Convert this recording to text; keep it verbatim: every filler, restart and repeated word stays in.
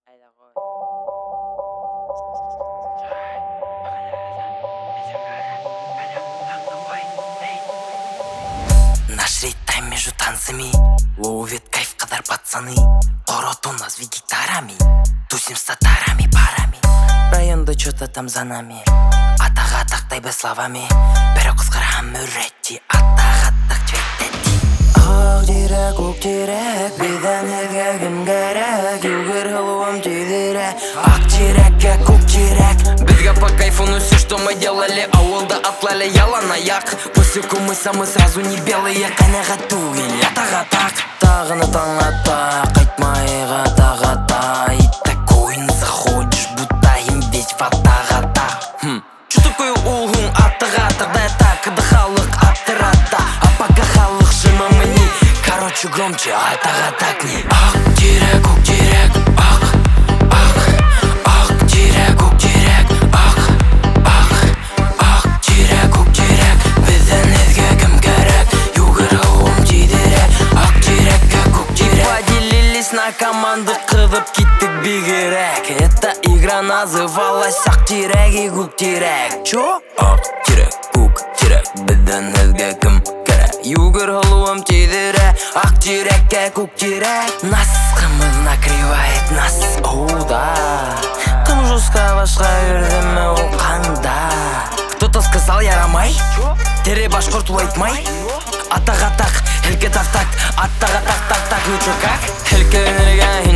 Наш ритм между танцами ловит кайф, когда пацаны. Город у нас видит гитарами, тусим с татарами, парами. Районда что-то там за нами, атаға тақтай словами. Бір қызғырған мүретти, атаға тақ жеттетти. Ақ дирек, көк дирек, биден елге кім керек. Югір хылуым түйдірек, ақ дирекке, көк дирек. Бізге по кайфу, ну все, что мы делали, ауылда атлали яла на як. После кумыса мы сразу не белые, канеға түгел, атаға тақ. Тағыны таң ата, қайтмайға таға та. И такой не заходишь, будто им ведь в атаға та. Что такое улгун атаға та, да так, да халық аттырата. А пока халық жыма мне, короче громче, атаға так не. Ақ дирек, көк дирек, ақ, ақ, ақ дирек, көк дирек, ақ, ақ, ақ дирек, көк дирек. Бізден өзге кім керек, югір ғылым түйдірек, ақ дирекке, көк дирек. Поделились на команды, қыдып кеттік бигерек. Это игра называлась ақ дирек и көк дирек. Чо? Ақ дирек, көк дирек, бізден өзге кім керек, югір ғылым түйдірек, ақ дирекке, көк дирек. Нас қымыз накрывает нас, оу да. Кім жұртқа башқа берді ме ол қанда. Кто-то сказал ярамай, тере башқұрт айтмай. Атаға тақ, елке тақ-тақ, атаға тақ-тақ-тақ, ну чё как? Елке өнерген